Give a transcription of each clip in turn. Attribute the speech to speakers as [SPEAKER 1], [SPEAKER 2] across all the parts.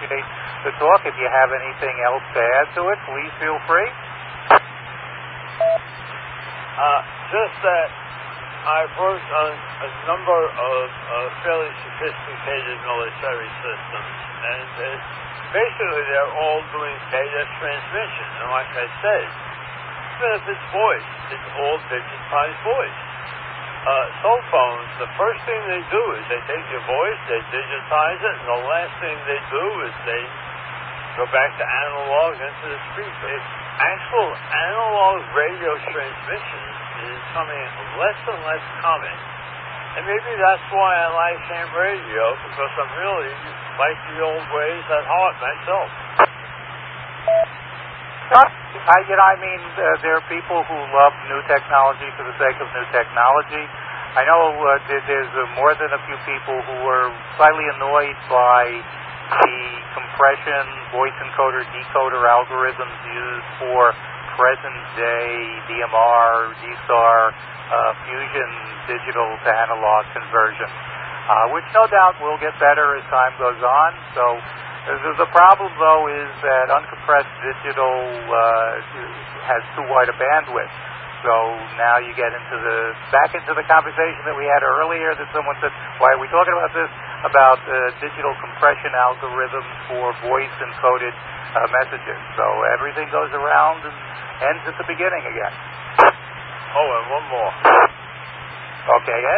[SPEAKER 1] appreciate the talk. If you have anything else to add to it, please feel free.
[SPEAKER 2] Just that I've worked on a number of fairly sophisticated military systems, and basically they're all doing data transmission. And like I said, even if it's voice, it's all digitized voice. Cell phones, the first thing they do is they take your voice, they digitize it, and the last thing they do is they go back to analog into the speaker. Actual analog radio transmission is becoming less and less common. And maybe that's why I like ham radio, because I'm really like the old ways at heart myself.
[SPEAKER 1] There are people who love new technology for the sake of new technology. I know there's more than a few people who are slightly annoyed by the compression, voice encoder, decoder algorithms used for present-day DMR, DSAR, fusion digital to analog conversion, which no doubt will get better as time goes on. So the problem, though, is that uncompressed digital has too wide a bandwidth. So now you get back into the conversation that we had earlier that someone said, why are we talking about this? About digital compression algorithms for voice-encoded messages. So everything goes around and ends at the beginning again.
[SPEAKER 2] Oh, and one more.
[SPEAKER 1] Okay, Ed?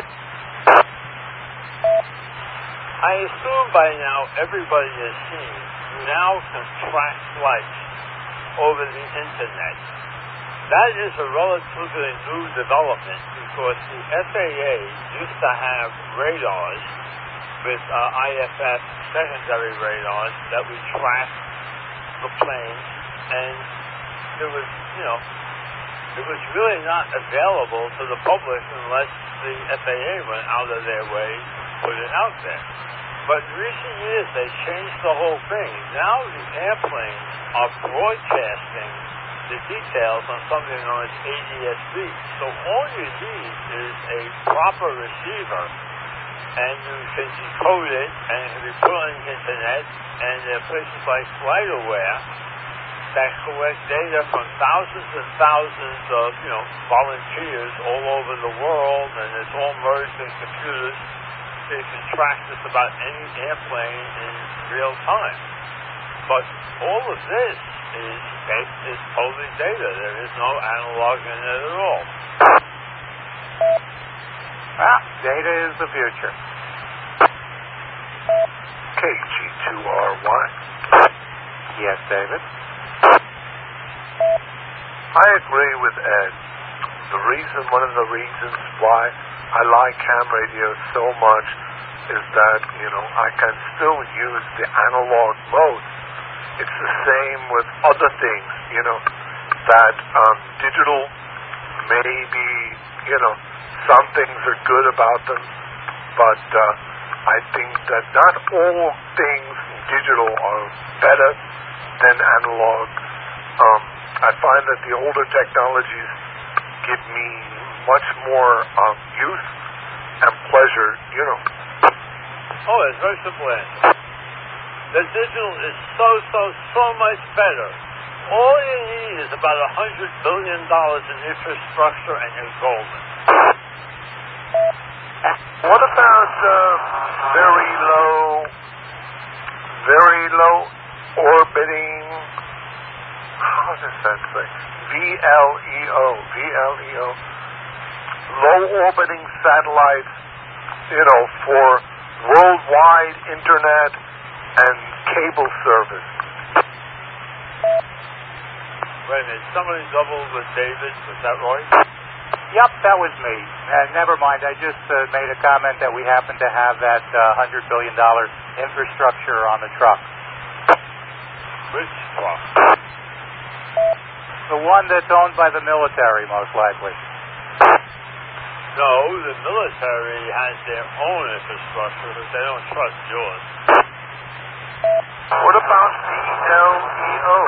[SPEAKER 2] I assume by now everybody has seen you now can track flights over the internet. That is a relatively new development because the FAA used to have radars with IFF secondary radars that would track the planes, and it was really not available to the public unless the FAA went out of their way to put it out there. But in recent years, they changed the whole thing. Now the airplanes are broadcasting the details on something known as ADS-B. So all you need is a proper receiver, and you can decode it, and it can be put on the internet, and there are places like FlightAware that collect data from thousands and thousands of, volunteers all over the world, and it's all merged in computers. So you can track just about any airplane in real time. But all of this is totally data. There is no analog in it at all.
[SPEAKER 1] Well, data is the future.
[SPEAKER 3] KG2RY.
[SPEAKER 1] Yes, David?
[SPEAKER 3] I agree with Ed. One of the reasons why I like ham radio so much is that, I can still use the analog mode. It's the same with other things, that digital maybe, some things are good about them, but I think that not all things digital are better than analog. I find that the older technologies give me much more use and pleasure,
[SPEAKER 2] Oh, it's very simple answer. The digital is so much better. All you need is about $100 billion in infrastructure and you're golden.
[SPEAKER 3] What about very low orbiting, how does that say? VLEO. Low orbiting satellites, for worldwide internet and cable service.
[SPEAKER 2] Wait a minute, somebody doubled with David, was that right?
[SPEAKER 1] Yep, that was me. Never mind, I just made a comment that we happen to have that $100 billion infrastructure on the truck.
[SPEAKER 2] Which truck?
[SPEAKER 1] The one that's owned by the military, most likely.
[SPEAKER 2] No, the military has their own infrastructure, but they don't trust yours.
[SPEAKER 3] What about VLEO?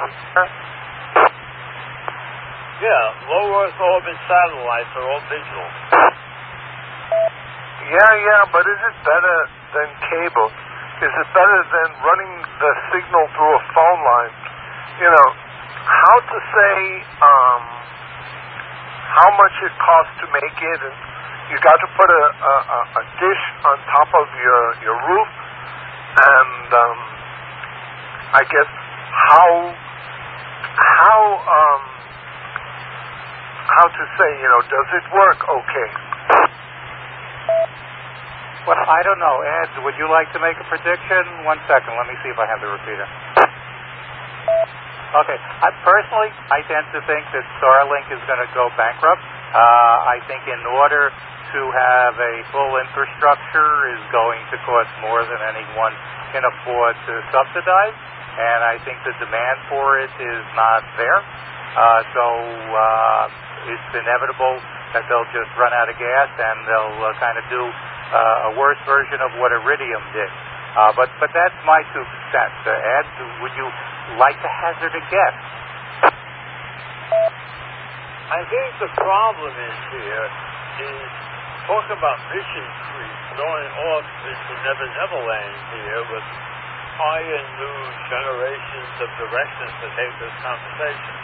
[SPEAKER 2] Yeah, low Earth orbit satellites are all digital.
[SPEAKER 3] Yeah, but is it better than cable? is it better than running the signal through a phone line? You know, how to say how much it costs to make it, and you got to put a dish on top of your roof, and I guess how to say, you know, does it work okay?
[SPEAKER 1] Well, I don't know. Ed, would you like to make a prediction? 1 second. Let me see if I have the repeater. Okay. Personally, I tend to think that Starlink is going to go bankrupt. I think in order to have a full infrastructure is going to cost more than anyone can afford to subsidize, and I think the demand for it is not there. So it's inevitable that they'll just run out of gas, and they'll kind of do a worse version of what Iridium did. But that's my 2 cents. Ed, would you like to hazard a guess?
[SPEAKER 2] I think the problem is here is talk about mission creep going off into Never Land here with high and new generations of directions to take this conversation.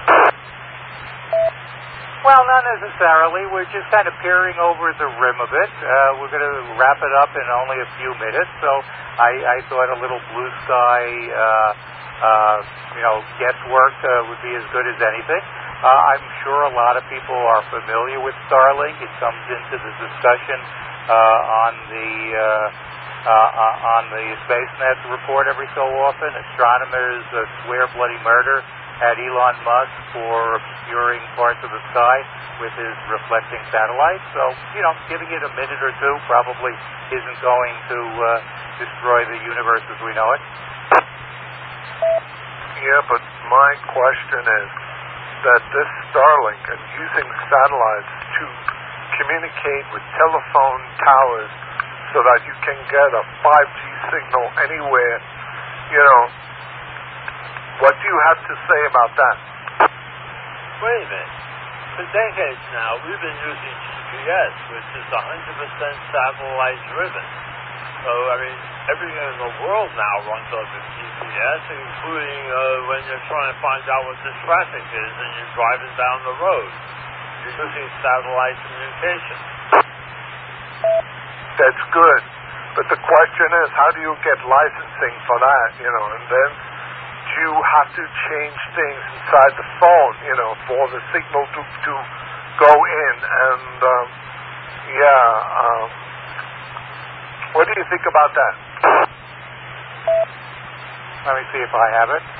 [SPEAKER 1] Well, not necessarily. We're just kind of peering over the rim of it. We're going to wrap it up in only a few minutes, so I thought a little blue sky, guesswork would be as good as anything. I'm sure a lot of people are familiar with Starlink. It comes into the discussion on the SpaceNet report every so often. Astronomers swear bloody murder at Elon Musk for obscuring parts of the sky with his reflecting satellites. So, giving it a minute or two probably isn't going to destroy the universe as we know it.
[SPEAKER 3] Yeah, but my question is that this Starlink and using satellites to communicate with telephone towers so that you can get a 5G signal anywhere, what do you have to say about that?
[SPEAKER 2] Wait a minute. For decades now, we've been using GPS, which is 100% satellite driven. So, everything in the world now runs off of GPS, including when you're trying to find out what the traffic is and you're driving down the road. You're using satellite communication.
[SPEAKER 3] That's good. But the question is, how do you get licensing for that, and then do you have to change things inside the phone, for the signal to go in? And, what do you think about that?
[SPEAKER 1] Let me see if I have it.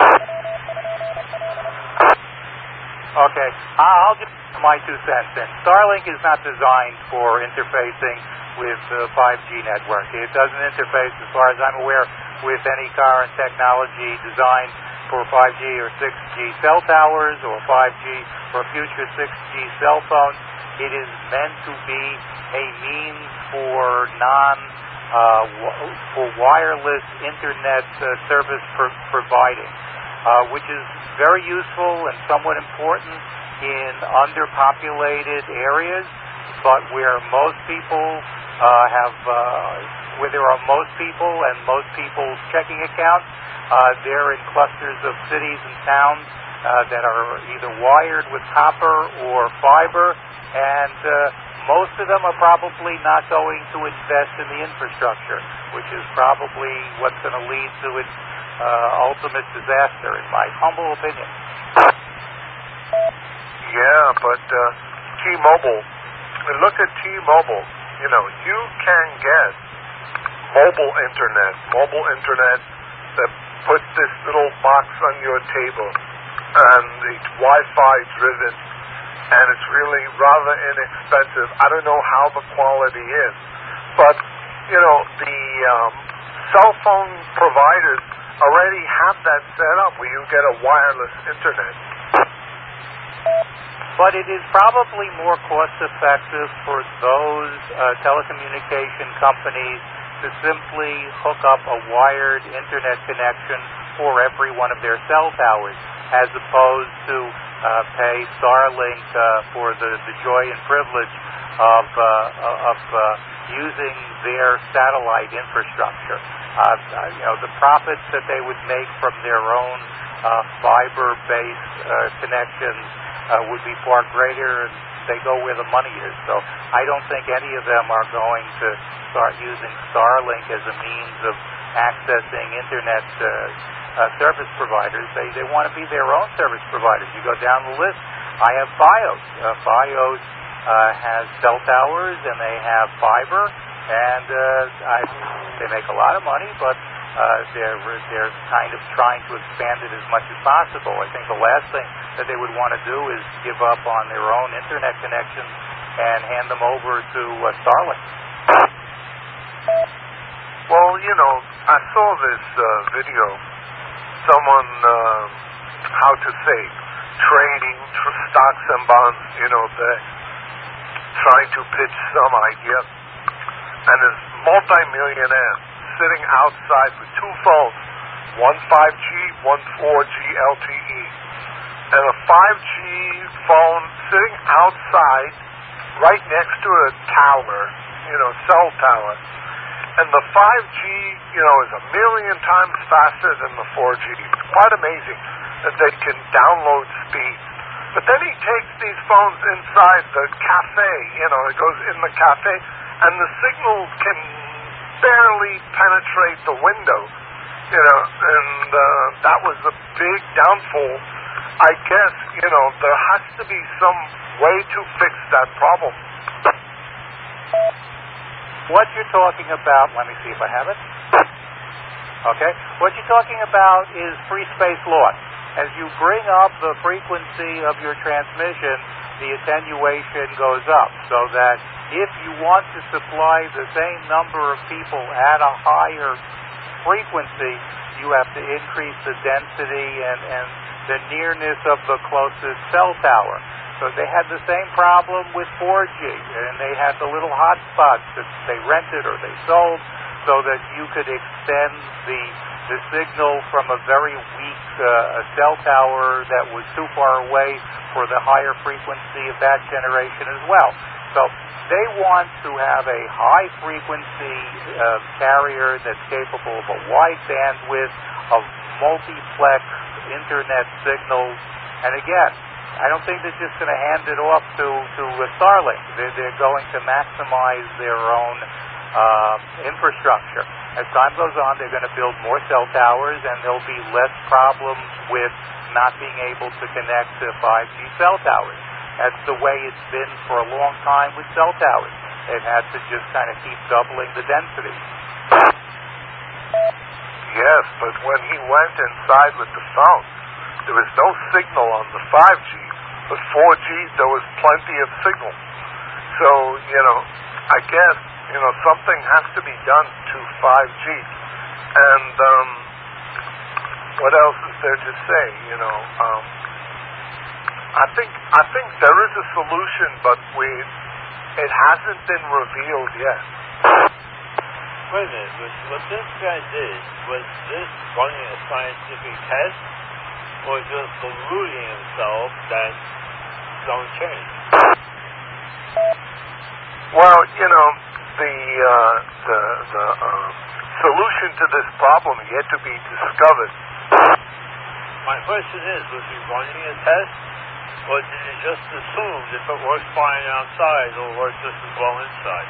[SPEAKER 1] Okay, I'll just put my 2 cents in. Starlink is not designed for interfacing with the 5G network. It doesn't interface, as far as I'm aware, with any current technology designed for 5G or 6G cell towers or 5G or future 6G cell phones. It is meant to be a means for for wireless internet service providing, which is very useful and somewhat important in underpopulated areas, but where most people where there are most people and most people's checking accounts, they're in clusters of cities and towns that are either wired with copper or fiber, and most of them are probably not going to invest in the infrastructure, which is probably what's going to lead to its ultimate disaster, in my humble opinion.
[SPEAKER 3] Yeah, but T-Mobile, look at T-Mobile. You can get mobile internet that puts this little box on your table, and it's Wi-Fi driven, and it's really rather inexpensive. I don't know how the quality is, but the cell phone providers already have that set up where you get a wireless internet.
[SPEAKER 1] But it is probably more cost-effective for those telecommunication companies to simply hook up a wired internet connection for every one of their cell towers, as opposed to pay Starlink for the joy and privilege of using their satellite infrastructure. The profits that they would make from their own fiber-based connections would be far greater, and they go where the money is. So I don't think any of them are going to start using Starlink as a means of accessing internet service providers. They want to be their own service providers. You go down the list. I have Fios. Fios has cell towers and they have fiber, and they make a lot of money, but they're kind of trying to expand it as much as possible. I think the last thing that they would want to do is give up on their own internet connections and hand them over to Starlink.
[SPEAKER 3] Well, I saw this video. Someone, how to say, trading stocks and bonds, they're trying to pitch some idea. And this multi-millionaire sitting outside with two phones, one 5G, one 4G LTE. And a 5G phone sitting outside right next to a tower, cell tower. And the 5G, is 1 million times faster than the 4G. It's quite amazing that they can download speed. But then he takes these phones inside the cafe, it goes in the cafe, and the signal can barely penetrate the window, and that was a big downfall. I guess, there has to be some way to fix that problem.
[SPEAKER 1] What you're talking about, let me see if I have it. Okay. What you're talking about is free space loss. As you bring up the frequency of your transmission, the attenuation goes up, so that if you want to supply the same number of people at a higher frequency, you have to increase the density and the nearness of the closest cell tower. So they had the same problem with 4G, and they had the little hotspots that they rented or they sold so that you could extend the signal from a very weak cell tower that was too far away for the higher frequency of that generation as well. So they want to have a high-frequency carrier that's capable of a wide bandwidth, of multiplex internet signals. And again, I don't think they're just going to hand it off to Starlink. They're going to maximize their own infrastructure. As time goes on, they're going to build more cell towers, and there'll be less problems with not being able to connect to 5G cell towers. That's the way it's been for a long time with cell towers. They've had to just kind of keep doubling the density.
[SPEAKER 3] Yes, but when he went inside with the phone, there was no signal on the 5G, but 4G, there was plenty of signal. So, I guess, something has to be done to 5G. And what else is there to say? I think there is a solution, but it hasn't been revealed yet.
[SPEAKER 2] Wait a minute, what this guy did, was this running a scientific test, or just deluding himself that don't change?
[SPEAKER 3] Well, the solution to this problem yet to be discovered.
[SPEAKER 2] My question is, was he running a test, or did he just assume if it works fine outside, it'll work just as well inside?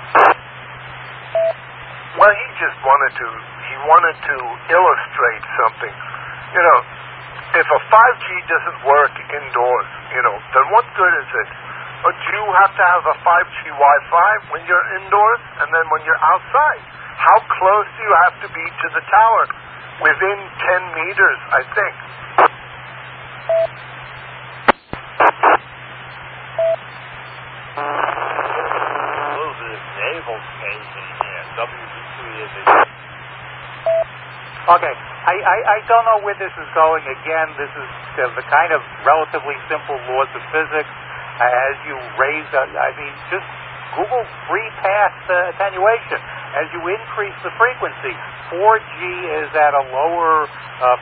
[SPEAKER 3] Well, he just wanted to illustrate something. If a 5G doesn't work indoors, then what good is it? Or do you have to have a 5G Wi-Fi when you're indoors and then when you're outside? How close do you have to be to the tower? Within 10 meters, I think.
[SPEAKER 2] A little bit of naval space in here. WB2 is a...
[SPEAKER 1] Okay, I don't know where this is going. Again, this is the kind of relatively simple laws of physics. As you raise, just Google free path attenuation. As you increase the frequency, 4G is at a lower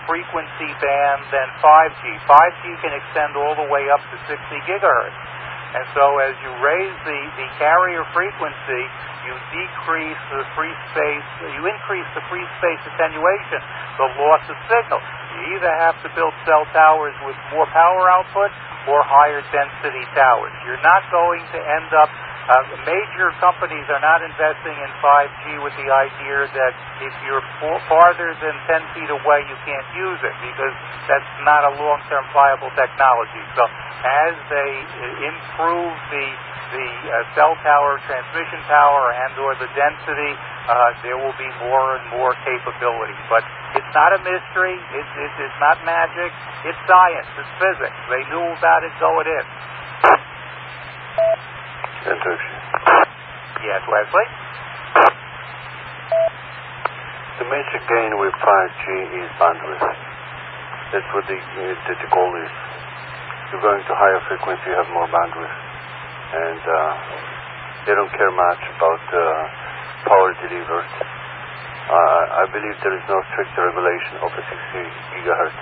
[SPEAKER 1] frequency band than 5G. 5G can extend all the way up to 60 gigahertz. And so as you raise the carrier frequency, you decrease the free space, you increase the free space attenuation, the loss of signal. You either have to build cell towers with more power output or higher density towers. You're not going to end up, major companies are not investing in 5G with the idea that if you're farther than 10 feet away, you can't use it, because that's not a long-term viable technology. So as they improve the cell tower transmission power and or the density, there will be more and more capability. But it's not a mystery. It's not magic. It's science. It's physics. They knew about it going in.
[SPEAKER 4] Interesting.
[SPEAKER 1] Yes, Wesley?
[SPEAKER 4] The major gain with 5G is bandwidth. That's what the goal is. You're going to higher frequency, you have more bandwidth. And they don't care much about power delivered. I believe there is no strict regulation of the 60 gigahertz.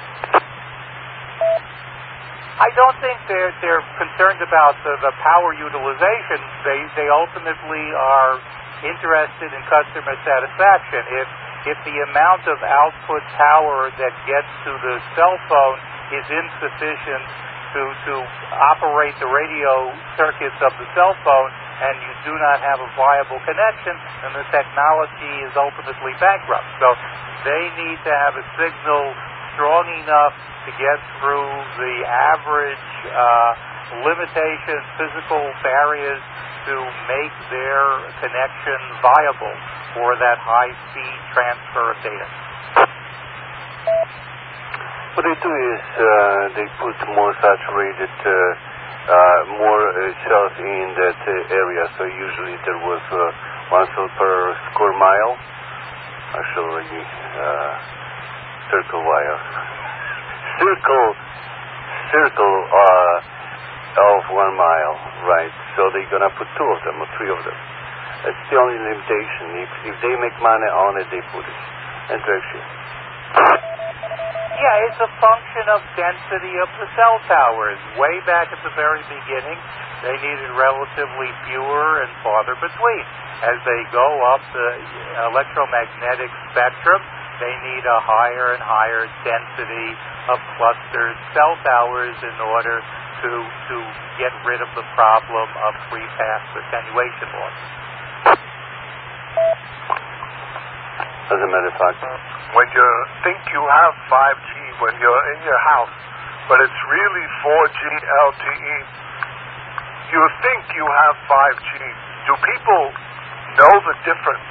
[SPEAKER 1] I don't think they're concerned about the power utilization. They ultimately are interested in customer satisfaction. If the amount of output power that gets to the cell phone is insufficient to operate the radio circuits of the cell phone, and you do not have a viable connection, then the technology is ultimately bankrupt. So they need to have a signal strong enough to get through the average limitations, physical barriers, to make their connection viable for that high-speed transfer of data.
[SPEAKER 4] What they do is they put more saturated, more cells in that area. So usually there was 1 cell per square mile. Actually, circle wire. Circle of 1 mile, right? So they're gonna put 2 of them or 3 of them. That's the only limitation. If they make money on it, they put it. Interaction.
[SPEAKER 1] Yeah, it's a function of density of the cell towers. Way back at the very beginning, they needed relatively fewer and farther between. As they go up the electromagnetic spectrum, they need a higher and higher density of clustered cell towers in order to get rid of the problem of free path attenuation loss.
[SPEAKER 4] As a matter of fact,
[SPEAKER 3] when you think you have 5G, when you're in your house, but it's really 4G LTE, you think you have 5G. Do people know the difference?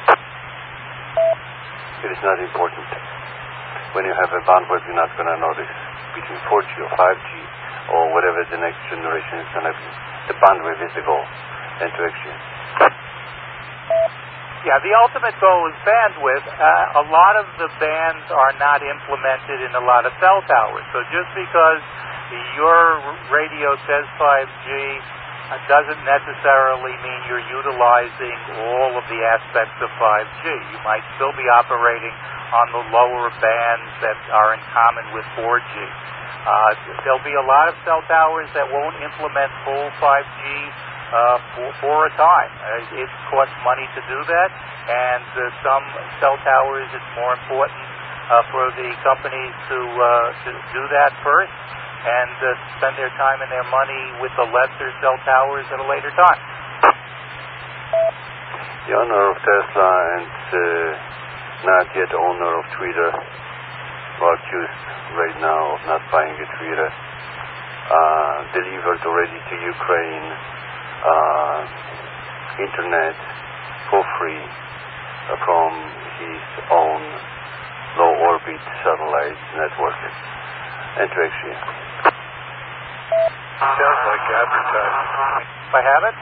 [SPEAKER 4] it is not important. When you have a bandwidth, you're not going to notice between 4G or 5G or whatever the next generation is going to be. The bandwidth is the goal. Interaction.
[SPEAKER 1] Yeah, the ultimate goal is bandwidth. A lot of the bands are not implemented in a lot of cell towers. So just because your radio says 5G doesn't necessarily mean you're utilizing all of the aspects of 5G. You might still be operating on the lower bands that are in common with 4G. There'll be a lot of cell towers that won't implement full 5G for a time. It costs money to do that, and some cell towers, it's more important for the companies to do that first and spend their time and their money with the lesser cell towers at a later time.
[SPEAKER 4] The owner of Tesla and not yet owner of Twitter, well, accused right now of not buying a Twitter, delivered already to Ukraine internet for free from his own low orbit satellite network. Interaction.
[SPEAKER 3] Sounds like advertising.
[SPEAKER 1] If I have it?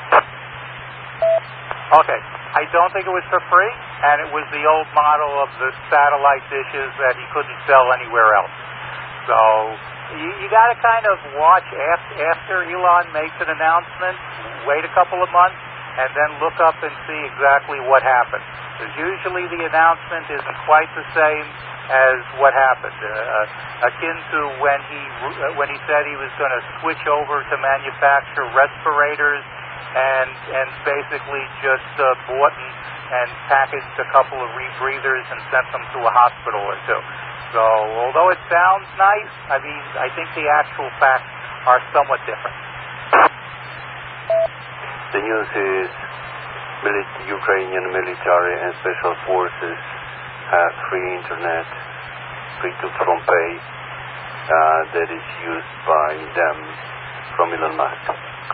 [SPEAKER 1] Okay. I don't think it was for free, and it was the old model of the satellite dishes that he couldn't sell anywhere else. So you got to kind of watch after Elon makes an announcement, wait a couple of months, and then look up and see exactly what happened. Because usually the announcement isn't quite the same as what happened, akin to when he said he was going to switch over to manufacture respirators and basically just bought and packaged a couple of rebreathers and sent them to a hospital or two. So although it sounds nice, I mean, I think the actual facts are somewhat different.
[SPEAKER 4] The news is Ukrainian military and special forces have free internet, free to from pay, that is used by them from Elon Musk.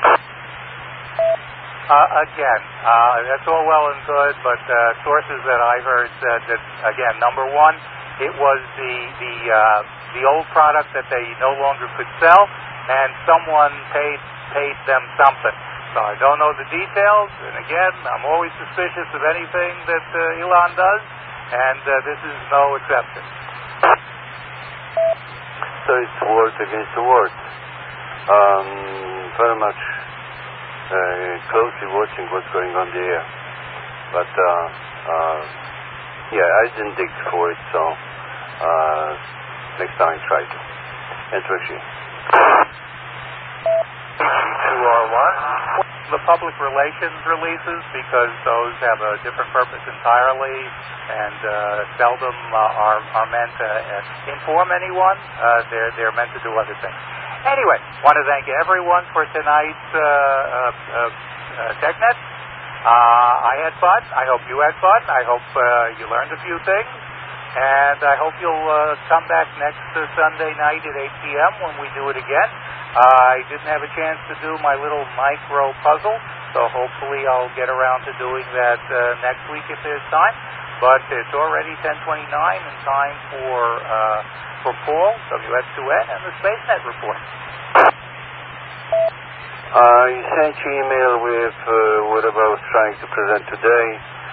[SPEAKER 1] Again, that's all well and good, but sources that I heard said that, again, number one, it was the old product that they no longer could sell, and someone paid them something. So I don't know the details, and again, I'm always suspicious of anything that Elon does, and this is no exception.
[SPEAKER 4] So it's word against the word. Very much closely watching what's going on there. But, yeah, I didn't dig for it, so next time I try to. And Rishi.
[SPEAKER 1] The public relations releases, because those have a different purpose entirely and seldom are meant to inform anyone. They're meant to do other things. Anyway, want to thank everyone for tonight's TechNet. I had fun. I hope you had fun. I hope you learned a few things. And I hope you'll come back next Sunday night at 8 p.m. when we do it again. I didn't have a chance to do my little micro puzzle, so hopefully I'll get around to doing that next week if there's time. But it's already 10:29 and time for Paul, WS2N, and the SpaceNet report.
[SPEAKER 4] I sent you an email with what I was trying to present today.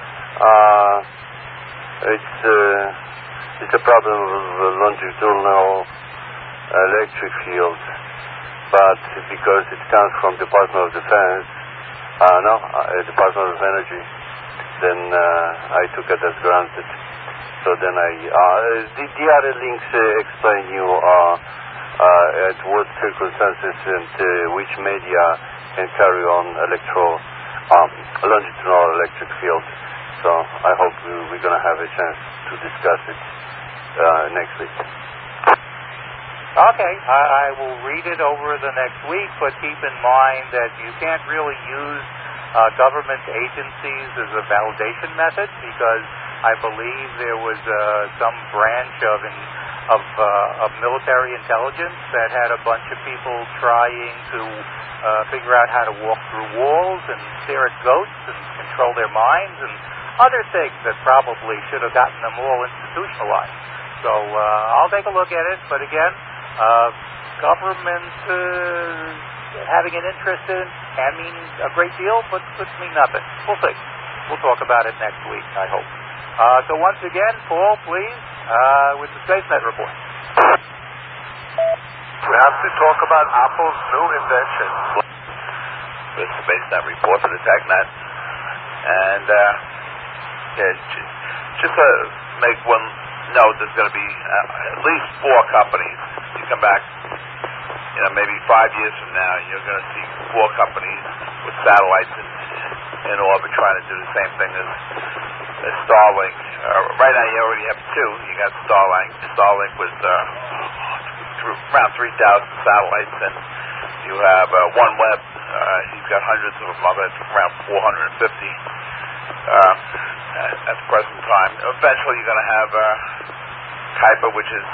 [SPEAKER 4] It's a problem of longitudinal electric field, but because it comes from Department of Defense, Department of Energy, then I took it as granted. So then the other links explain you at what circumstances and which media can carry on longitudinal electric field. So I hope we're going to have a chance to discuss it next week.
[SPEAKER 1] Okay, I will read it over the next week, but keep in mind that you can't really use government agencies as a validation method, because I believe there was some branch of military intelligence that had a bunch of people trying to figure out how to walk through walls and stare at ghosts and control their minds and other things that probably should have gotten them all institutionalized. So I'll take a look at it, but again, government having an interest in can mean a great deal, but could mean nothing. We'll see. We'll talk about it next week, I hope. So once again, Paul, please, with the SpaceNet report.
[SPEAKER 3] We have to talk about Apple's new invention.
[SPEAKER 2] The SpaceNet report for the TechNet. And just to make one note, there's going to be at least 4 companies. You come back, maybe 5 years from now, you're going to see 4 companies with satellites in orbit trying to do the same thing as Starlink. Right now, you already have 2. You got Starlink with around 3,000 satellites, and you have OneWeb. He's got hundreds of them, around 450 at the present time. Eventually, you're going to have Kuiper, which is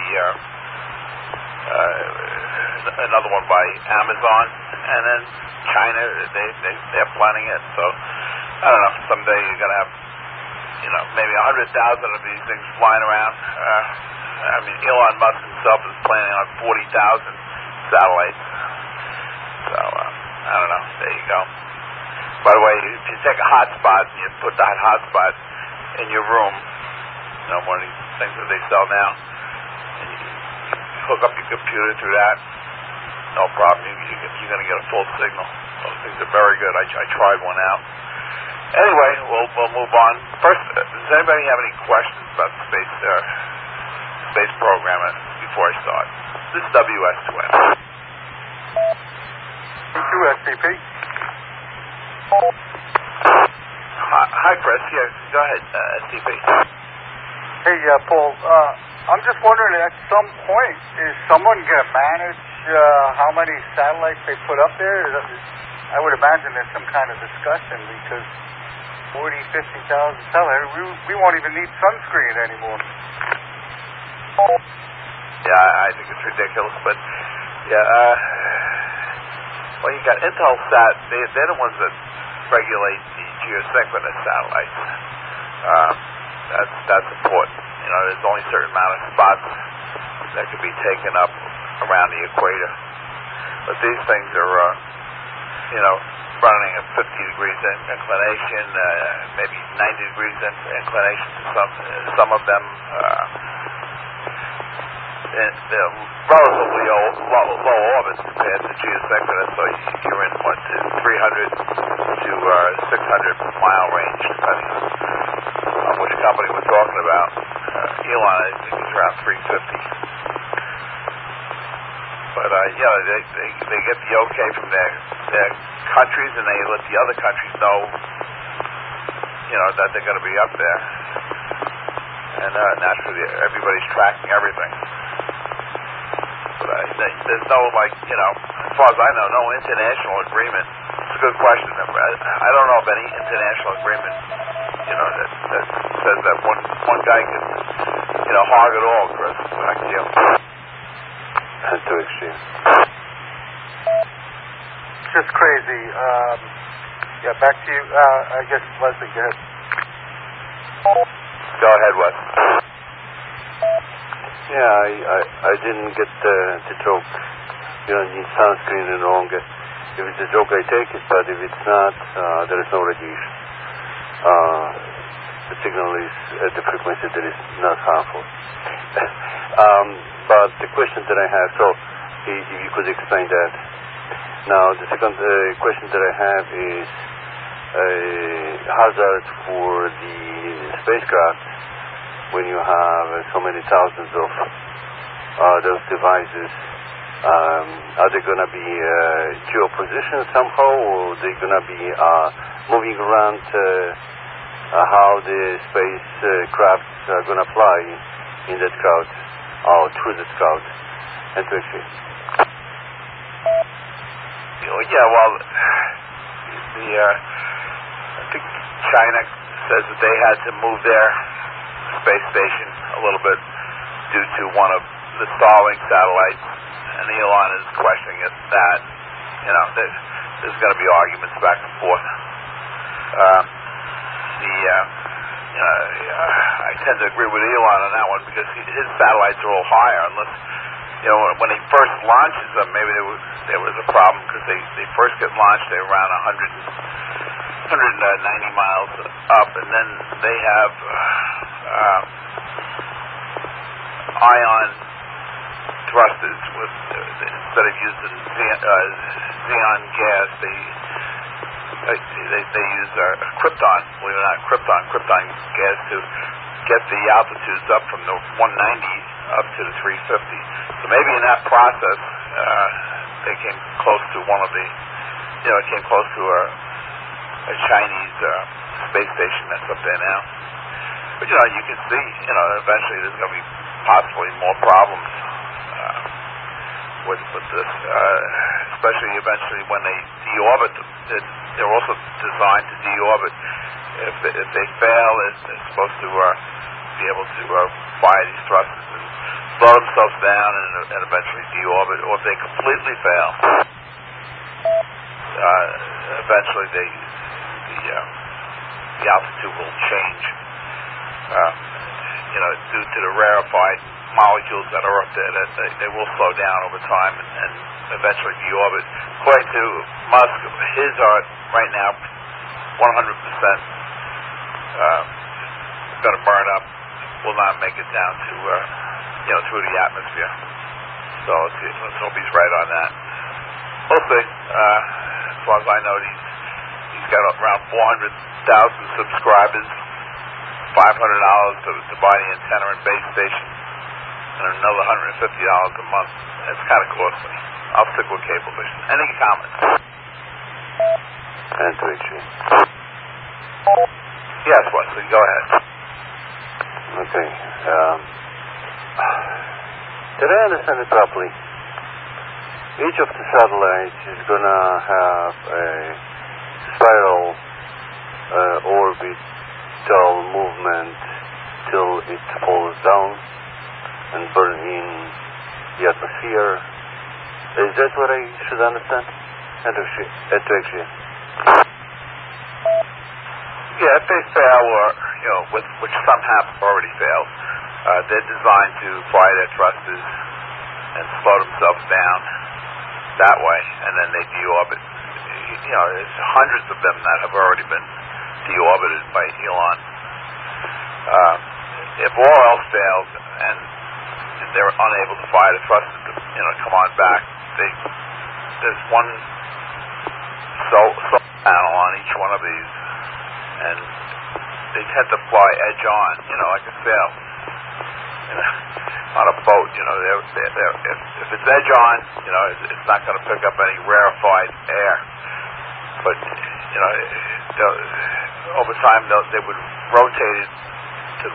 [SPEAKER 2] another one by Amazon, and then China, they're planning it. So I don't know. Someday you're going to have maybe 100,000 of these things flying around. Elon Musk himself is planning on 40,000 satellites. So I don't know. There you go. By the way, if you take a hotspot and you put that hotspot in your room, one of these things that they sell now, and you hook up your computer through that, no problem. You're going to get a full signal. Those things are very good. I tried one out. Anyway, we'll move on. First, does anybody have any questions about
[SPEAKER 5] program it before I start. This is WS2M.
[SPEAKER 3] SCP.
[SPEAKER 5] Hi, Chris. Yeah, go ahead, SCP.
[SPEAKER 3] Hey, Paul. I'm just wondering, at some point, is someone going to manage how many satellites they put up there? I would imagine there's some kind of discussion because 40,000, 50,000 satellites, we won't even need sunscreen anymore.
[SPEAKER 5] Yeah, I think it's ridiculous, but yeah, well, you got Intelsat. They're the ones that regulate the geosynchronous satellites. That's important. You know, there's only a certain amount of spots that can be taken up around the equator. But these things are, you know, running at 50 degrees inclination, maybe 90 degrees inclination to some of them. They're relatively low orbits compared to geosynchronous, so you're in, 300 to 600 mile range, depending on which company we're talking about. Elon, I think, is around 350. But, they get the okay from their countries, and they let the other countries know, you know, that they're going to be up there. And naturally, everybody's tracking everything. But there's no, you know, as far as I know, no international agreement. It's a good question. I don't know of any international agreement, you know, that says that one guy can, you know, hog it all, Chris. Back to you.
[SPEAKER 4] And to exchange.
[SPEAKER 3] Just crazy. Yeah, back to you. I guess, Leslie, go ahead.
[SPEAKER 5] Go ahead, Wes.
[SPEAKER 4] Yeah, I didn't get the joke. You don't need sunscreen any longer. If it's a joke, I take it, but if it's not, there is no radiation. The signal is at the frequency that is not harmful. But the question that I have, so if you could explain that. Now, the second question that I have is hazard for the spacecraft when you have so many thousands of those devices. Are they going to be geopositioned somehow, or are they going to be moving around how the spacecrafts are going to fly in that cloud, or through the cloud, and to exchange?
[SPEAKER 5] Yeah, well, I think China says that they had to move their space station a little bit due to one of the Starlink satellites, and Elon is questioning that. You know, there's going to be arguments back and forth. I tend to agree with Elon on that one because his satellites are all higher, unless, you know, when he first launches them, maybe there was a problem because they first get launched, they're around 190 miles up, and then they have ion thrusters with instead of using xenon gas, they use krypton. Believe it or not, krypton gas to get the altitudes up from the 190 up to the 350. So maybe in that process, they came close to one of the, you know, it came close to a Chinese space station that's up there now. But, you know, you can see, you know, eventually there's going to be possibly more problems with this, especially eventually when they deorbit them. They're also designed to deorbit. If they fail, they're supposed to be able to fire these thrusters and slow themselves down and eventually deorbit. Or if they completely fail, eventually the altitude will change. You know, due to the rarefied molecules that are up there, that they will slow down over time and eventually deorbit. According to Musk, his are right now 100% going to burn up, will not make it down to you know, through the atmosphere. So let's hope he's right on that. We'll see. As far as I know, he's got around 400,000 subscribers. $500 to buy the antenna and base station, and another $150 a month. It's kind of costly. I'll stick with Cablevision. Any comments?
[SPEAKER 4] And Richie.
[SPEAKER 5] Yes, Wesley, go ahead.
[SPEAKER 4] Okay. Did I understand it properly? Each of the satellites is gonna have a spiral orbital movement till it falls down and burn in the atmosphere. Is that what I should understand? Actually.
[SPEAKER 5] Yeah, if they fail, or which some have already failed, they're designed to fly their thrusters and slow themselves down that way, and then they deorbit. There's hundreds of them that have already been deorbited by Elon. If all else fails and they're unable to fire the thrusters to come on back, there's one solar panel on each one of these, and they tend to fly edge on, like a sail. On a boat, if it's edge on, it's not going to pick up any rarefied air. But over time they would rotate it to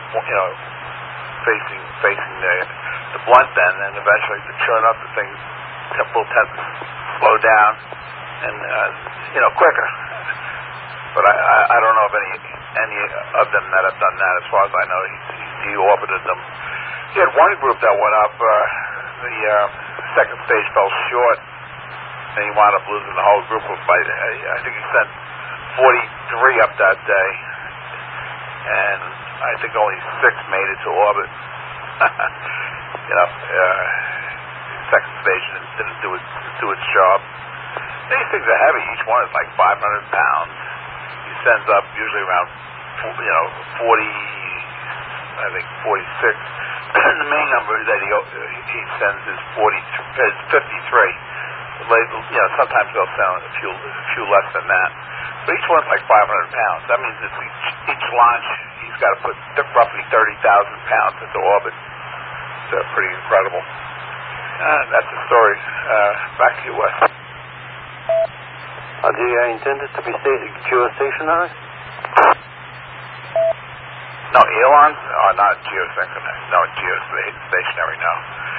[SPEAKER 5] facing the blunt end, and eventually, sure enough, the thing will tend to slow down and quicker. But I don't know of any of them that have done that. As far as I know, he deorbited them. He had one group that went up. The second stage fell short, and he wound up losing the whole group. I think he sent 43 up that day, and I think only 6 made it to orbit. Second stage didn't do its job. These things are heavy. Each one is like 500 pounds. He sends up usually around 40, I think 46. The main number that he sends is 53. Sometimes they'll send a few less than that. But each one's like 500 pounds. That means that each launch, he's got to put roughly 30,000 pounds into orbit. It's pretty incredible. That's the story. Back to you, Wes.
[SPEAKER 4] Are they intended to be geostationary?
[SPEAKER 5] No, Elons are not geosynchronous. No, geostationary, no.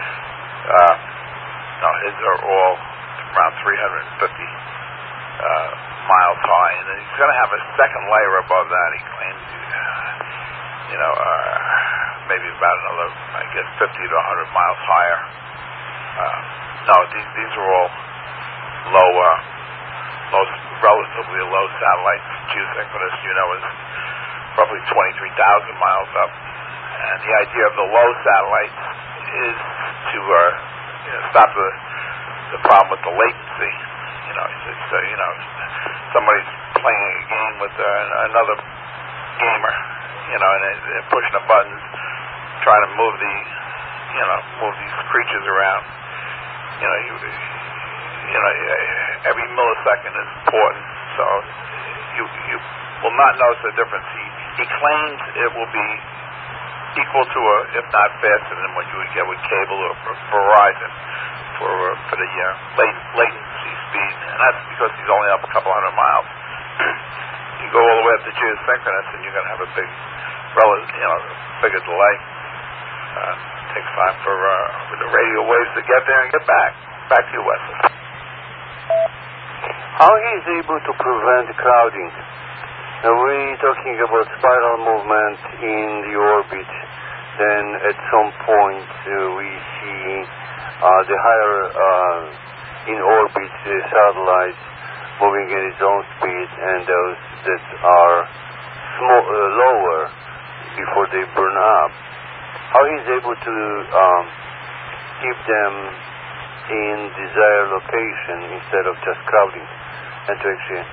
[SPEAKER 5] No, his are all around 350 miles high, and he's going to have a second layer above that. He claims, maybe about another, 50 to 100 miles higher. No, these are all relatively low satellites. Geosynchronous, is probably 23,000 miles up. And the idea of the low satellites is to stop the problem with the latency. Somebody's playing a game with another gamer, and they're pushing the buttons, trying to move these creatures around. Every millisecond is important, so you will not notice the difference. He claims it will be equal to, if not faster than what you would get with cable or Verizon for the latency speed, and that's because he's only up a couple hundred miles. You go all the way up to geosynchronous, and you're going to have a bigger delay. It takes time for the radio waves to get there and get back. Back to you, Wesley.
[SPEAKER 4] How he is able to prevent crowding? Are we talking about spiral movement in the orbit? Then at some point we see the higher in orbit satellites moving at its own speed, and those that are lower before they burn up. How he is able to keep them in desired location instead of just crowding and to exchange.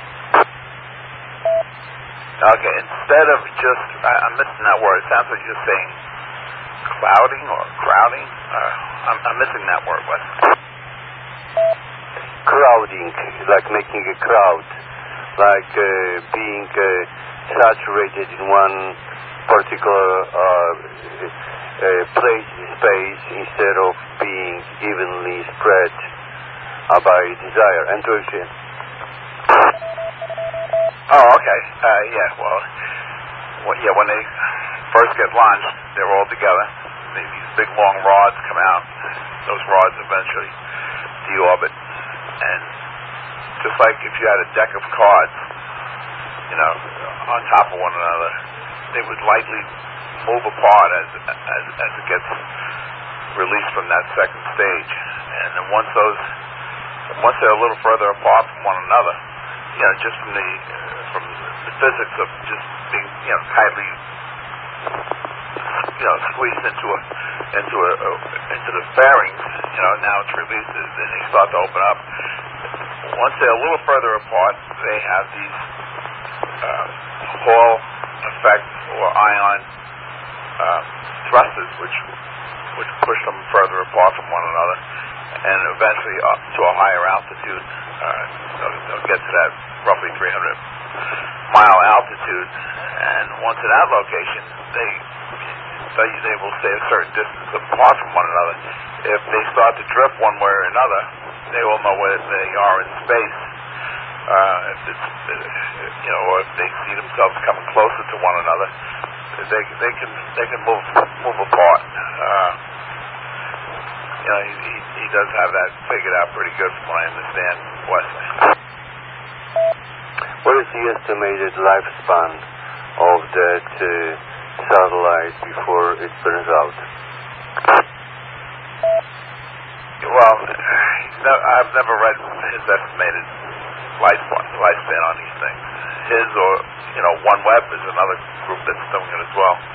[SPEAKER 5] Okay, instead of just, I'm missing that word. It sounds like you're saying clouding or crowding. I'm missing that word, Wes.
[SPEAKER 4] Crowding, like making a crowd, like being saturated in one particular placed in space instead of being evenly spread by desire. And to exist.
[SPEAKER 5] Oh, okay. When they first get launched, they're all together. These big long rods come out. Those rods eventually deorbit, and just like if you had a deck of cards, on top of one another, they would lightly move apart as it gets released from that second stage. And then once they're a little further apart from one another, just from the physics of just being tightly squeezed into the fairings, now it's released and they start to open up. Once they're a little further apart, they have these Hall effect or ion thrusters which push them further apart from one another, and eventually up to a higher altitude. They'll get to that roughly 300-mile altitude, and once at that location, they will stay a certain distance apart from one another. If they start to drift one way or another, they will know where they are in space. If it's, or if they see themselves coming closer to one another, they can move apart. He does have that figured out pretty good, from what I understand, Wesley.
[SPEAKER 4] What is the estimated lifespan of that satellite before it burns out?
[SPEAKER 5] Well, I've never read his estimated lifespan on these things. His or OneWeb is another group that's doing it as well.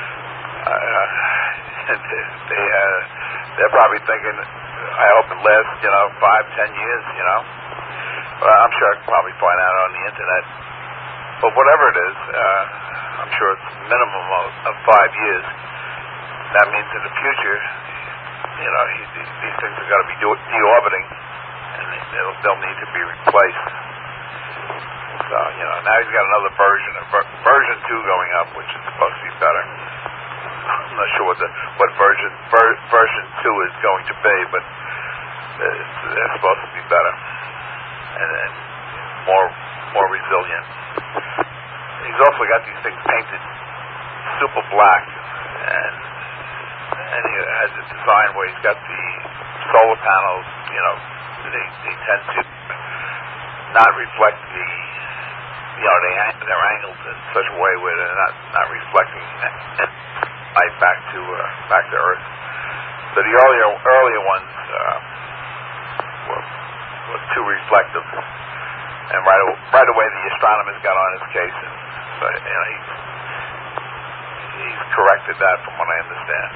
[SPEAKER 5] They're probably thinking, I hope it lasts 5-10 years. But I'm sure I can probably find out on the internet. But whatever it is, I'm sure it's a minimum of 5 years. That means in the future, these things are going to be deorbiting, and they'll need to be replaced. So, now he's got another version 2 going up, which is supposed to be better. I'm not sure what version 2 is going to be, but it's supposed to be better and more resilient. He's also got these things painted super black, and he has a design where he's got the solar panels. They tend to not reflect they're angled in such a way where they're not reflecting light back to Earth. So the earlier ones were too reflective, and right away the astronomers got on his case, and so he's corrected that, from what I understand.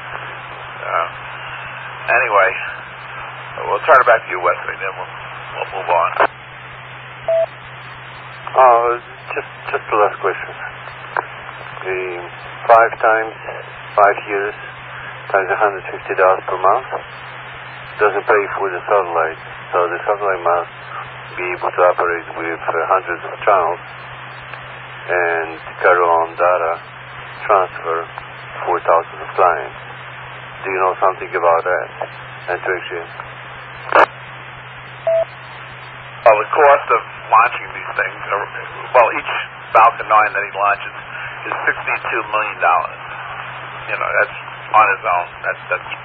[SPEAKER 5] Anyway, we'll turn it back to you, Wesley, then we'll move on.
[SPEAKER 4] Just the last question. 5 times 5 years times $150 per month doesn't pay for the satellite. So the satellite must be able to operate with hundreds of channels and carry on data transfer for thousands of clients. Do you know something about that? And to exist?
[SPEAKER 5] Well, the cost of launching these things, each Falcon 9 that he launches is $62 million. That's on its own. That's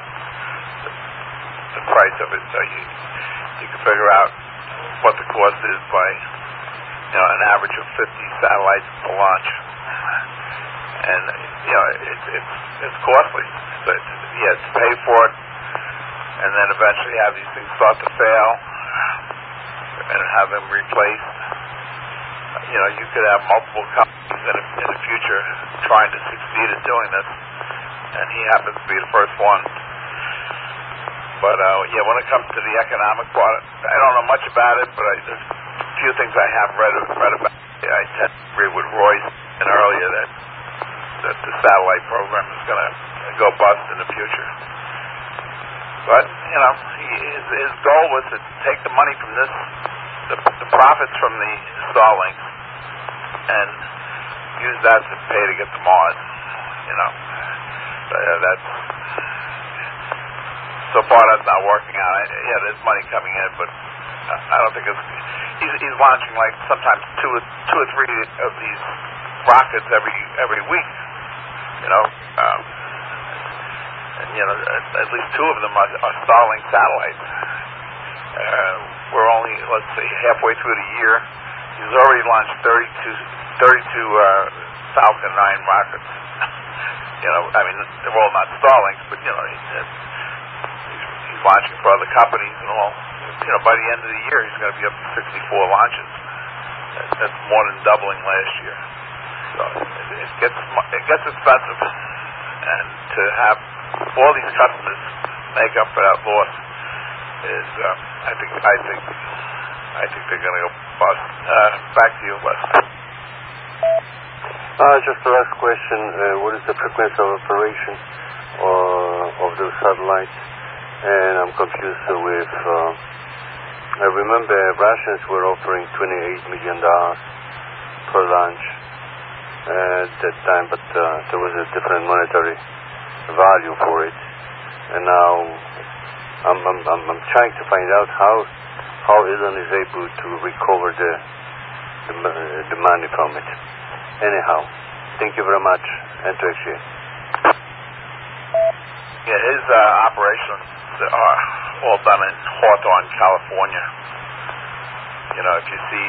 [SPEAKER 5] the price of it. So you can figure out what the cost is by an average of 50 satellites per launch, and it's costly. So to pay for it, and then eventually have these things start to fail and have them replaced. You could have multiple companies in the future trying to succeed at doing this, and he happens to be the first one. But when it comes to the economic part, I don't know much about it, but there's a few things I have read about. I tend to agree with Royce earlier that the satellite program is going to go bust in the future. But his goal was to take the money from this, the profits from the Starlink, and use that to pay to get to Mars. That's so far that's not working out. Yeah, there's money coming in, but I don't think it's. He's launching like sometimes two or three of these rockets every week. You know, and at least two of them are Starlink satellites. We're only, let's say, halfway through the year. He's already launched 32 Falcon 9 rockets. I mean, they're all not Starlinks, but he's launching for other companies and all. By the end of the year, he's going to be up to 64 launches. That's more than doubling last year. So it gets expensive, and to have all these customers make up for that loss is, I think they're going to go bust. Back to you, Les.
[SPEAKER 4] Just the last question. What is the frequency of operation of those satellites? And I'm confused with. I remember Russians were offering $28 million per launch at that time, but there was a different monetary value for it. And now I'm trying to find out how Elon is able to recover the money from it. Anyhow, thank you very much, and to exchange.
[SPEAKER 5] Yeah, his operations are all done in Hawthorne, California. If you see,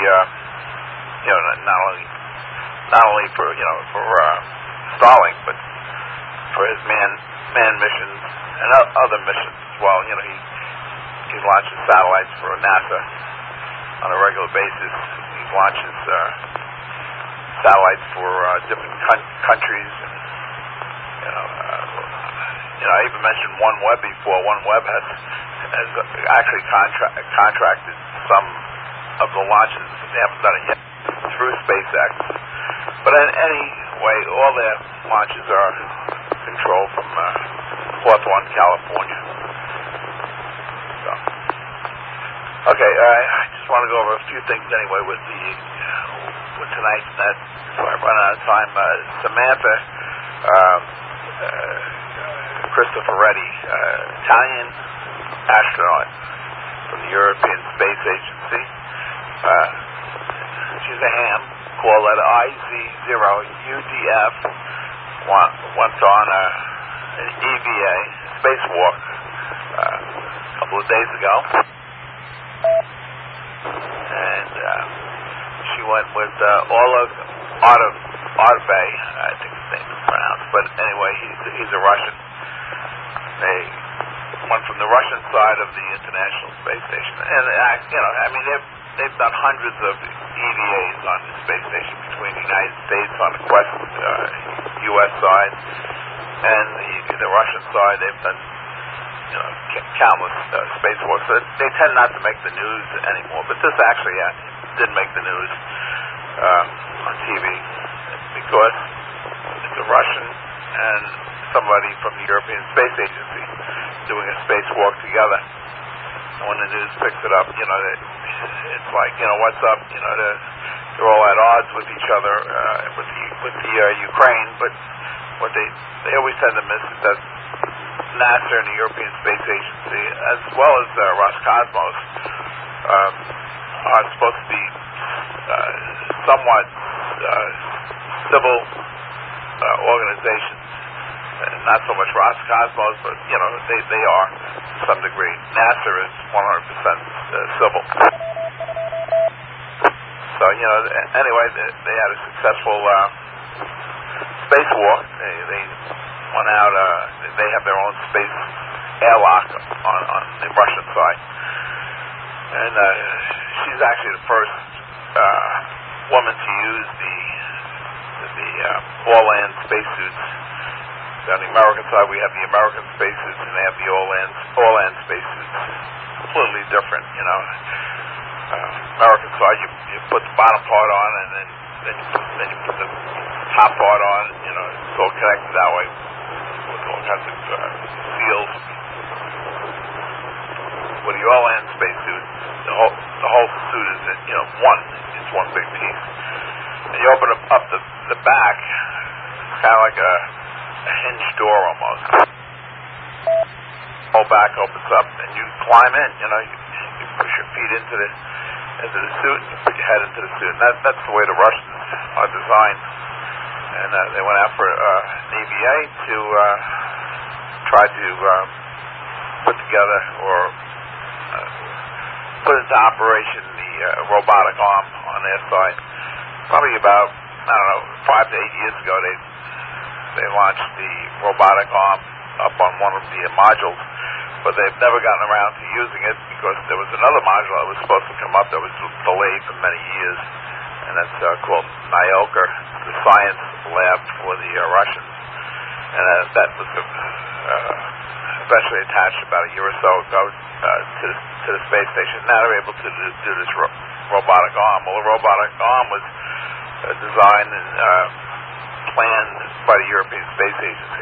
[SPEAKER 5] not only for Starlink, but for his man missions and other missions as well. He launches satellites for NASA on a regular basis. He launches satellites for different countries. And, I even mentioned OneWeb before. OneWeb has actually contracted some of the launches. They haven't done it yet through SpaceX. But anyway, all their launches are controlled from Hawthorne, California. So, okay, I just want to go over a few things anyway with tonight. So I run out of time. Samantha Cristoforetti, Italian astronaut from the European Space Agency. She's a ham. Call letter IZ0UDF. Once on an EVA spacewalk a couple of days ago, and she went with Oleg Artbay, I think his name is pronounced, but anyway, he's a Russian. They went from the Russian side of the International Space Station, and they've done hundreds of EVAs on the space station between the United States on the Quest U.S. side and the Russian side. They've done countless spacewalks. So they tend not to make the news anymore, but this actually did make the news on TV because it's a Russian and somebody from the European Space Agency doing a spacewalk together. And when the news picks it up, it's like, what's up? They're all at odds with each other with the Ukraine, but what they always send the message that NASA and the European Space Agency, as well as Roscosmos, are supposed to be somewhat civil organizations. Not so much Roscosmos, but they are to some degree. NASA is 100% civil. So anyway, they had a successful spacewalk. They went out. They have their own space airlock on the Russian side, and she's actually the first woman to use the all-land spacesuits. On the American side, we have the American spacesuits, and they have the all-land spacesuits. Completely different, American side, you put the bottom part on, and then you put the top part on. It's all connected that way with all kinds of seals. With the all-land spacesuit, the whole suit is it's one big piece. And you open up the back, it's kind of like a a hinged door almost. Whole back opens up, and you climb in. You know, you push your feet into the suit, and you put your head into the suit. And that's the way the Russians are designed. And they went out for an EVA to try to put together or put into operation the robotic arm on their side. Probably about, 5 to 8 years ago, they launched the robotic arm up on one of the modules, but they've never gotten around to using it because there was another module that was supposed to come up that was delayed for many years, and that's called Nyelka, the science lab for the Russians, and that was eventually attached about a year or so ago to the space station. Now they're able to do this robotic arm. Well, the robotic arm was designed and planned by the European Space Agency,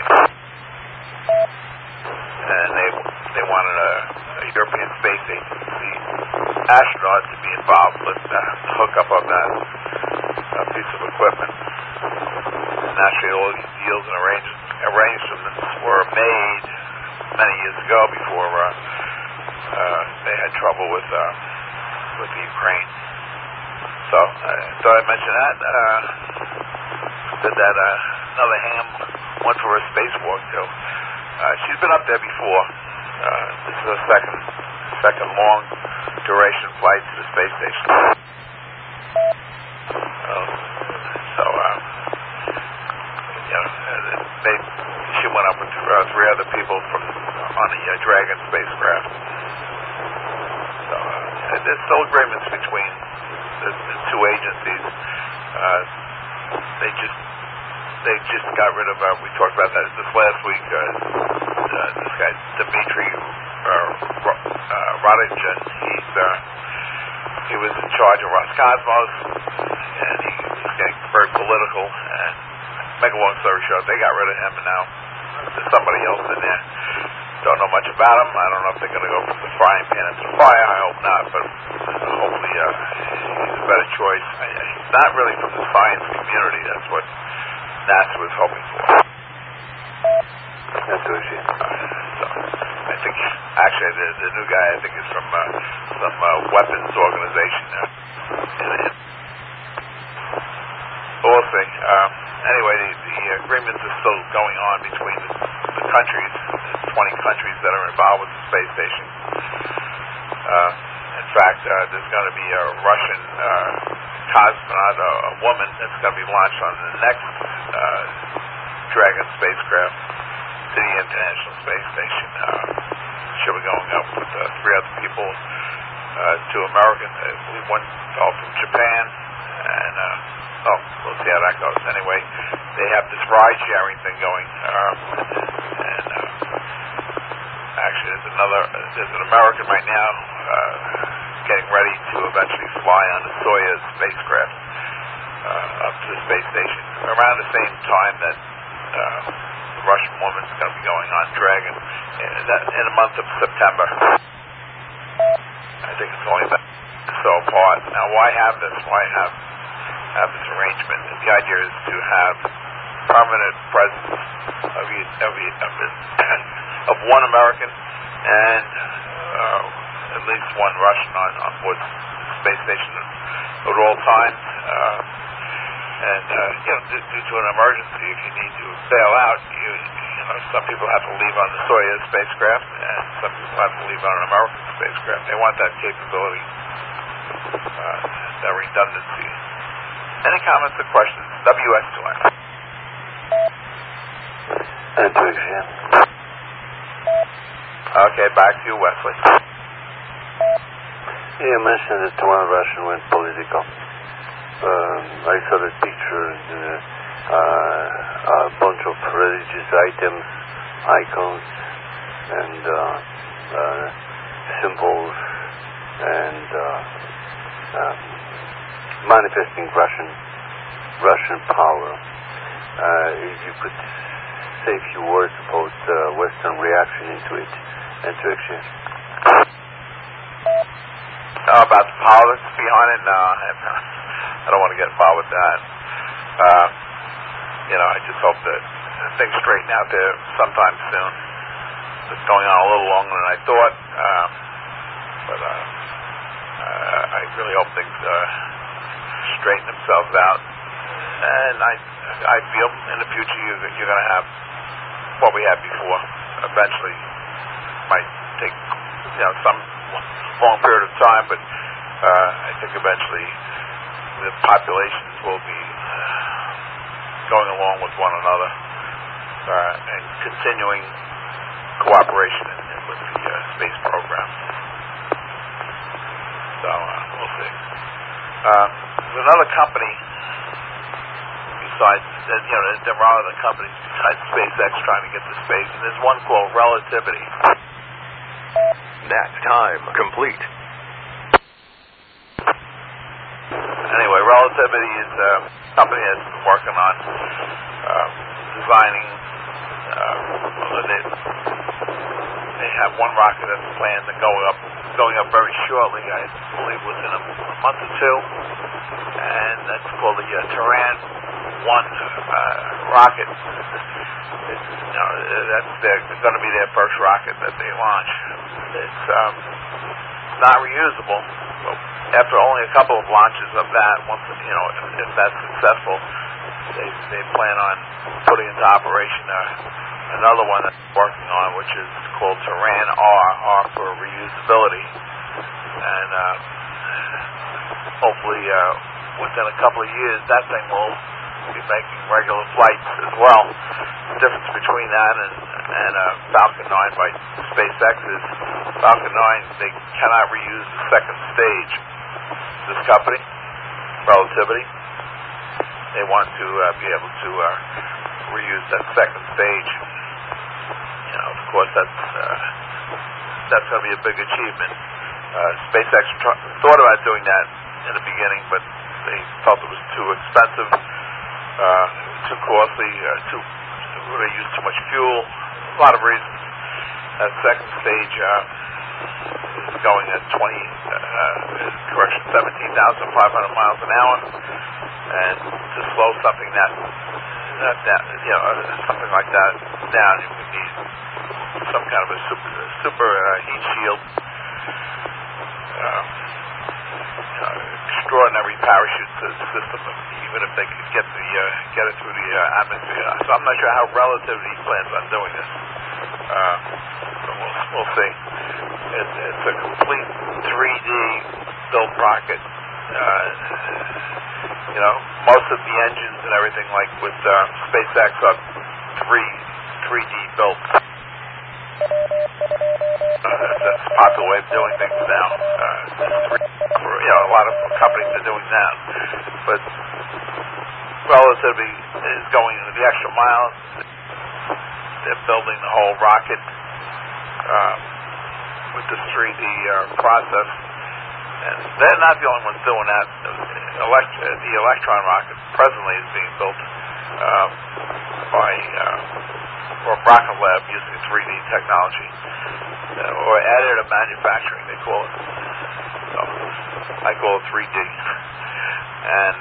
[SPEAKER 5] and they wanted a European Space Agency astronaut to be involved with the hookup of that piece of equipment. And actually, all these deals and arrangements were made many years ago before they had trouble with the Ukraine. So I mentioned that. That another ham went for a spacewalk too. She's been up there before. This is her second long duration flight to the space station. She went up with three other people on the Dragon spacecraft. So there's still agreements between the two agencies. They just got rid of. We talked about that this last week. This guy Dmitry Rodichin. He was in charge of Roscosmos, and he was getting very political. And make a long story short, they got rid of him, and now there's somebody else in there. Don't know much about him. I don't know if they're going to go from the frying pan into the fire. I hope not, but hopefully he's a better choice. He's not really from the science community. That's what NASA was hoping for. So I think actually the new guy I think is from some weapons organization. We'll see. Anyway, the agreements are still going on between the countries, 20 countries that are involved with the space station. In fact, there's going to be a Russian cosmonaut, a woman, that's going to be launched on the next Dragon spacecraft to the International Space Station. She'll be going up with three other people, two Americans, I believe one all from Japan, and we'll see how that goes. Anyway, they have this ride-sharing thing going, and actually there's an American right now getting ready to eventually fly on the Soyuz spacecraft up to the space station around the same time that the Russian woman's going to be going on Dragon in the month of September. I think it's only about so apart. Now, why have this? Why have this arrangement? And the idea is to have permanent presence of one American and at least one Russian on board the space station at all times. Due to an emergency, if you need to bail out, some people have to leave on the Soyuz spacecraft, and some people have to leave on an American spacecraft. They want that capability, that redundancy. Any comments or questions? WS2N. Okay, back to you, Wesley.
[SPEAKER 4] You mentioned that one Russian went political. I saw the picture, a bunch of religious items, icons, and symbols, and manifesting Russian power. If you could say a few words about Western reaction into it and to exchange.
[SPEAKER 5] About the politics behind it? No, I don't want to get involved with that. I just hope that things straighten out there sometime soon. It's going on a little longer than I thought, but I really hope things straighten themselves out. And I feel in the future you're going to have what we had before. Eventually, might take some long period of time, but I think eventually the populations will be going along with one another and continuing cooperation with the space program. So we'll see. There's another company besides, there are other companies besides SpaceX trying to get to space, and there's one called Relativity.
[SPEAKER 6] That time complete.
[SPEAKER 5] Anyway, Relativity is a company that's been working on designing. They have one rocket that's planned to going up very shortly. I believe within a month or two, and that's called the Terran 1 rocket. That's going to be their first rocket that they launch. It's not reusable. But after only a couple of launches of that, once if that's successful, they plan on putting into operation another one that they're working on, which is called Terran R for reusability, and hopefully within a couple of years that thing will be making regular flights as well. The difference between that and Falcon 9 by SpaceX is Falcon 9, they cannot reuse the second stage. This company, Relativity, they want to be able to reuse that second stage. Of course, that's going to be a big achievement. SpaceX thought about doing that in the beginning, but they felt it was too expensive, too costly, they used too much fuel. A lot of reasons. That second stage is going at 17,500 miles an hour, and to slow something something like that down, you would need some kind of a super heat shield, extraordinary parachute system, even if they could get it through the atmosphere. So I'm not sure how Relativity plans on doing this. So we'll see. It's a complete 3D built rocket. Most of the engines and everything, like with SpaceX, are 3D built. That's a popular way of doing things now. A lot of companies are doing that, but Relativity is going the extra mile. They're building the whole rocket with this 3D process, and they're not the only ones doing that. The Electron rocket presently is being built by Rocket Lab using 3D technology, or additive manufacturing, they call it. So I call it 3D. And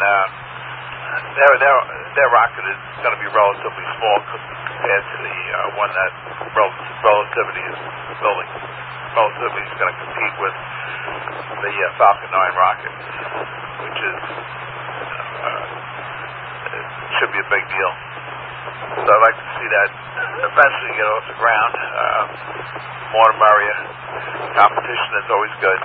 [SPEAKER 5] their rocket is going to be relatively small compared to the one that Relativity is building. Relativity is going to compete with the Falcon 9 rocket, which should be a big deal. So I'd like to see that eventually get off the ground. More the merrier. Competition is always good.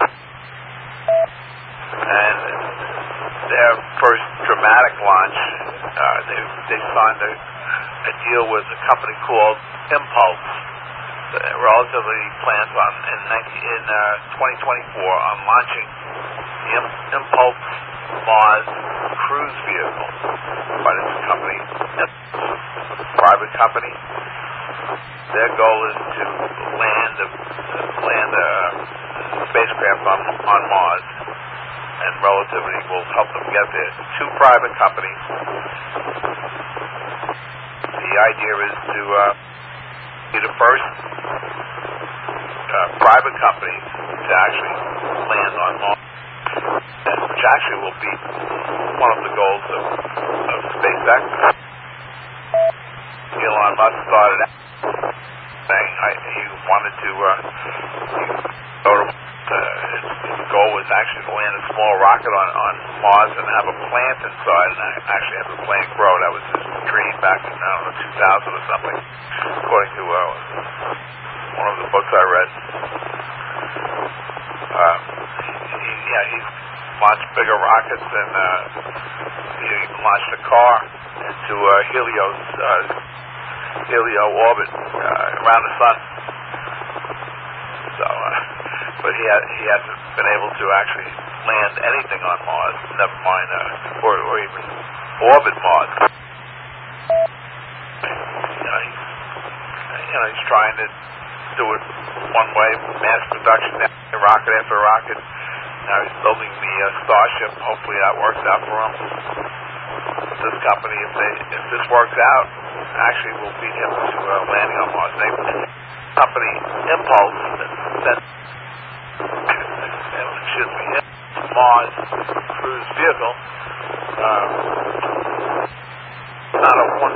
[SPEAKER 5] And their first dramatic launch, they signed a deal with a company called Impulse. Relativity plans on in 2024 on launching the Impulse Mars cruise vehicle by this company, private company. Their goal is to land a spacecraft on Mars, and Relativity will help them get there. Two private companies. The idea is to be the first private company to actually land on Mars, which actually will be one of the goals of SpaceX. Elon Musk started out saying he wanted to go to his goal was actually to land a small rocket on Mars and have a plant inside and actually have the plant grow. That was his dream back in, 2000 or something, according to one of the books I read. He's launched bigger rockets, and he even launched a car into helio orbit around the sun. So, but he hasn't been able to actually land anything on Mars. Never mind, or even orbit Mars. He's trying to do it one way, mass production, rocket after rocket. Now he's building the Starship. Hopefully that works out for him. This company, if this works out, actually will beat him to landing on Mars. Company Impulse that Mars cruise vehicle, not a one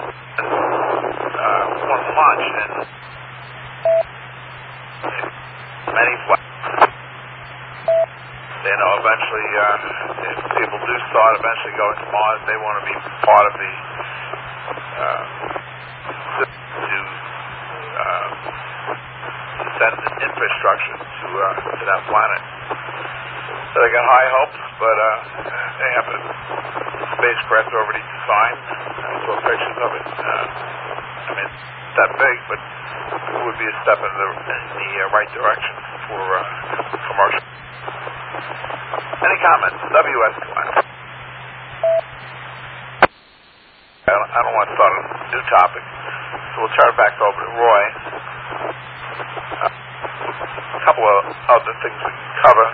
[SPEAKER 5] launch, and many flights. Eventually, if people do start eventually going to Mars, they want to be part of the send infrastructure to that planet. So they got high hopes, but they have a spacecraft already designed. I saw pictures of it. It's that big, but it would be a step in the right direction for commercial. Any comments? WS2. I don't want to start a new topic, so we'll turn it back over to Roy. A couple of other things we can cover,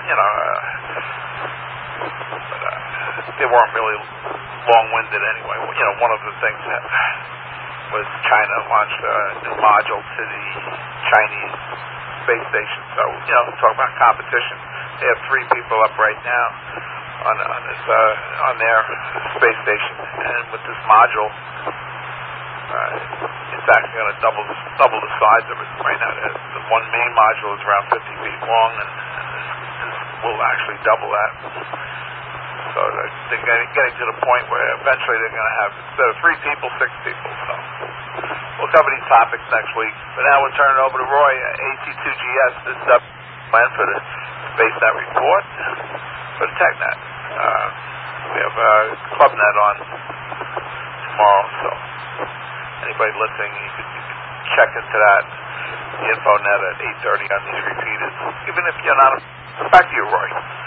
[SPEAKER 5] but they weren't really long-winded anyway. One of the things that was China launched a new module to the Chinese space station. So, talk about competition. They have 3 people up right now on their space station, and with this module, it's actually going to double the size of it. Right now, the one main module is around 50 feet long, and this will actually double that. So they're getting to the point where eventually they're going to have, instead of 3 people, 6 people. So we'll cover these topics next week. But now we'll turn it over to Roy. AC2GS, this is up for the SpaceNet report for the TechNet. We have ClubNet on tomorrow, so anybody listening, you can check into that, the InfoNet at 8:30 on these repeaters, even if you're not. Back to you, Roy.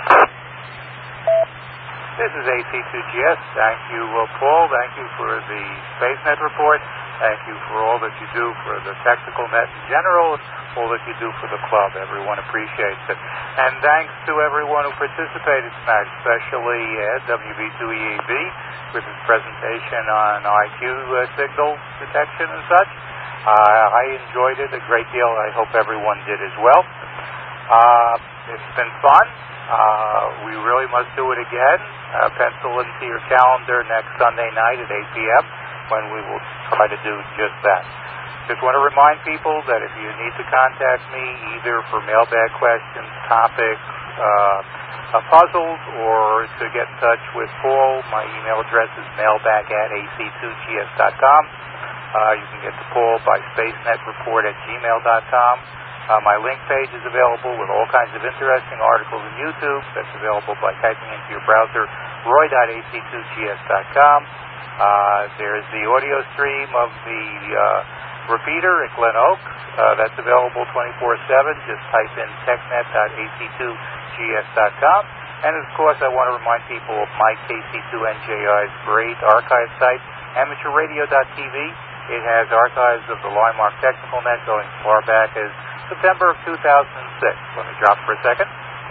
[SPEAKER 1] This is AC2GS. Thank you, Paul. Thank you for the SpaceNet report. Thank you for all that you do for the technical net in general, all that you do for the club. Everyone appreciates it. And thanks to everyone who participated tonight, especially Ed, WB2EAB, with his presentation on IQ signal detection and such. I enjoyed it a great deal. I hope everyone did as well. It's been fun. We really must do it again. Pencil into your calendar next Sunday night at 8 p.m. when we will try to do just that. Just want to remind people that if you need to contact me either for mailbag questions, topics, puzzles, or to get in touch with Paul, my email address is mailbag@ac2gs.com. You can get to Paul by spacenetReport@gmail.com. My link page is available with all kinds of interesting articles on YouTube. That's available by typing into your browser roy.ac2gs.com. There's the audio stream of the repeater at Glen Oak. That's available 24/7. Just type in technet.ac2gs.com. And of course, I want to remind people of my KC2NJI's great archive site, amateurradio.tv. It has archives of the Limark Technical Net going as far back as September of 2006. Let me drop for a second.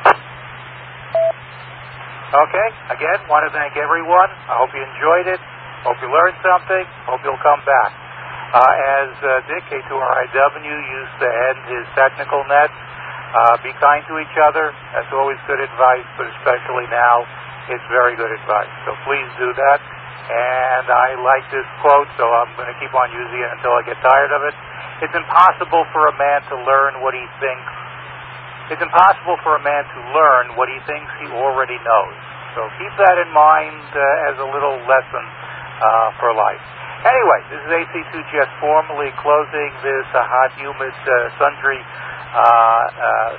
[SPEAKER 1] Okay, again, want to thank everyone. I hope you enjoyed it. Hope you learned something. Hope you'll come back. As Dick, K2RIW, used to end his technical nets, be kind to each other. That's always good advice, but especially now, it's very good advice. So please do that. And I like this quote, so I'm going to keep on using it until I get tired of it. It's impossible for a man to learn what he thinks. It's impossible for a man to learn what he thinks he already knows. So keep that in mind as a little lesson for life. Anyway, this is AC2 just formally closing this hot, humid, sundry